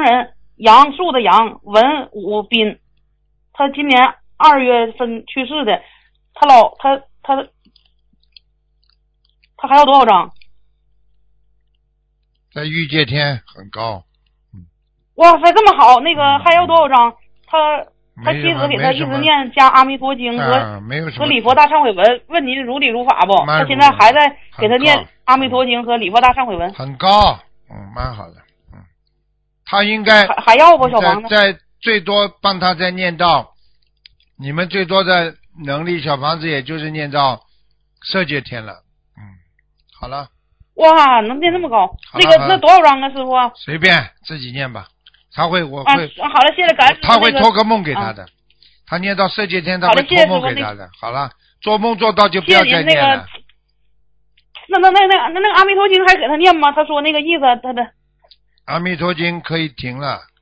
人，杨树的杨，文武斌，他今年2月份去世的。他还有多少张？ 在御界天很高。 哇塞，这么好！那个还要多少张？他妻子给他一直念加阿弥陀经和礼佛大忏悔文，问您如理如法不？他现在还在给他念阿弥陀经和礼佛大忏悔文， 很高，蛮好的，他应该还要不小房子？ 再最多帮他再念到，你们最多的能力小房子也就是念到色界天了，好了。 哇，能念这么高？那多少张啊，师傅？ 随便自己念吧。我会。 好了，谢谢感恩师傅。 他会托个梦给他的，他念到色界天，他会托梦给他的。好了，做梦做到就不要再念了。 那个阿弥陀经还给他念吗？他说那个意思，他的阿弥陀经可以停了。